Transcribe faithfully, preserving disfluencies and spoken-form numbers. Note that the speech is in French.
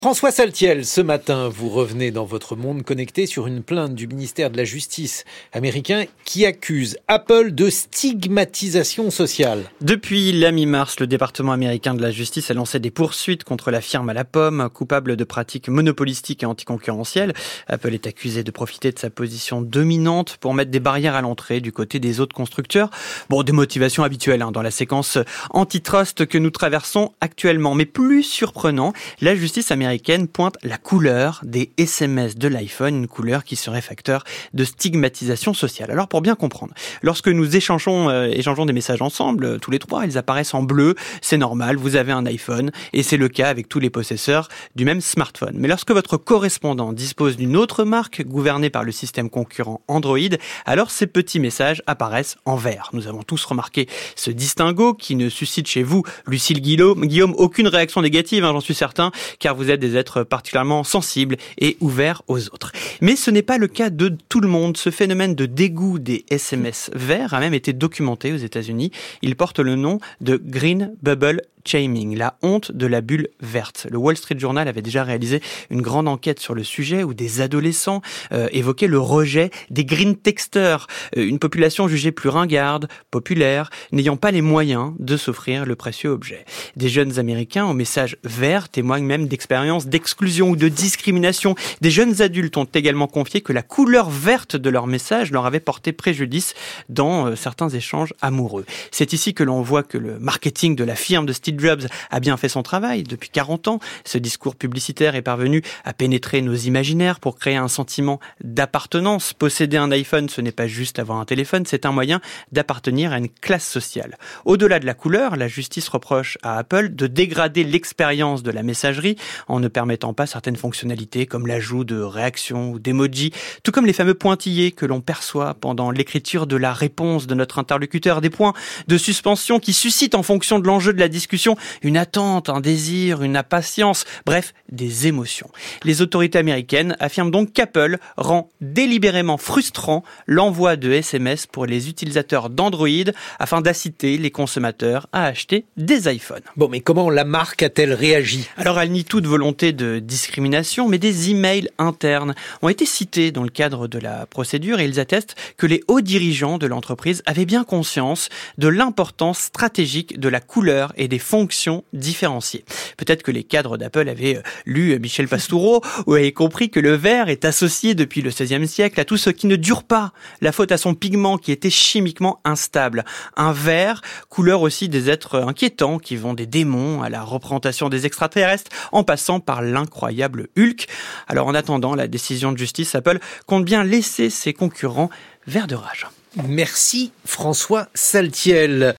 François Saltiel, ce matin, vous revenez dans votre monde connecté sur une plainte du ministère de la Justice américain qui accuse Apple de stigmatisation sociale. Depuis la mi-mars, le département américain de la justice a lancé des poursuites contre la firme à la pomme, coupable de pratiques monopolistiques et anticoncurrentielles. Apple est accusé de profiter de sa position dominante pour mettre des barrières à l'entrée du côté des autres constructeurs. Bon, des motivations habituelles hein, dans la séquence antitrust que nous traversons actuellement. Mais plus surprenant, la justice américaine américaine pointe la couleur des S M S de l'iPhone, une couleur qui serait facteur de stigmatisation sociale. Alors pour bien comprendre, lorsque nous échangeons, euh, échangeons des messages ensemble, euh, tous les trois, ils apparaissent en bleu, c'est normal, vous avez un iPhone, et c'est le cas avec tous les possesseurs du même smartphone. Mais lorsque votre correspondant dispose d'une autre marque gouvernée par le système concurrent Android, alors ces petits messages apparaissent en vert. Nous avons tous remarqué ce distinguo qui ne suscite chez vous, Lucille Guillaume, aucune réaction négative, hein, j'en suis certain, car vous êtes des êtres particulièrement sensibles et ouverts aux autres. Mais ce n'est pas le cas de tout le monde. Ce phénomène de dégoût des S M S verts a même été documenté aux États-Unis. Il porte le nom de Green Bubble Shaming, la honte de la bulle verte. Le Wall Street Journal avait déjà réalisé une grande enquête sur le sujet où des adolescents euh, évoquaient le rejet des green texters, euh, une population jugée plus ringarde, populaire, n'ayant pas les moyens de s'offrir le précieux objet. Des jeunes Américains au message vert témoignent même d'expériences d'exclusion ou de discrimination. Des jeunes adultes ont également confié que la couleur verte de leur message leur avait porté préjudice dans euh, certains échanges amoureux. C'est ici que l'on voit que le marketing de la firme de Steve Jobs a bien fait son travail. Depuis quarante ans, ce discours publicitaire est parvenu à pénétrer nos imaginaires pour créer un sentiment d'appartenance. Posséder un iPhone, ce n'est pas juste avoir un téléphone, c'est un moyen d'appartenir à une classe sociale. Au-delà de la couleur, la justice reproche à Apple de dégrader l'expérience de la messagerie en ne permettant pas certaines fonctionnalités comme l'ajout de réactions ou d'emojis, tout comme les fameux pointillés que l'on perçoit pendant l'écriture de la réponse de notre interlocuteur, des points de suspension qui suscitent en fonction de l'enjeu de la discussion une attente, un désir, une impatience, bref, des émotions. Les autorités américaines affirment donc qu'Apple rend délibérément frustrant l'envoi de S M S pour les utilisateurs d'Android afin d'inciter les consommateurs à acheter des iPhones. Bon, mais comment la marque a-t-elle réagi ? Alors, elle nie toute volonté de discrimination, mais des emails internes ont été cités dans le cadre de la procédure et ils attestent que les hauts dirigeants de l'entreprise avaient bien conscience de l'importance stratégique de la couleur et des fonctions différenciées. Peut-être que les cadres d'Apple avaient lu Michel Pastoureau ou avaient compris que le vert est associé depuis le seizième siècle à tout ce qui ne dure pas, la faute à son pigment qui était chimiquement instable. Un vert, couleur aussi des êtres inquiétants qui vont des démons à la représentation des extraterrestres en passant par l'incroyable Hulk. Alors en attendant la décision de justice, Apple compte bien laisser ses concurrents verts de rage. Merci François Saltiel.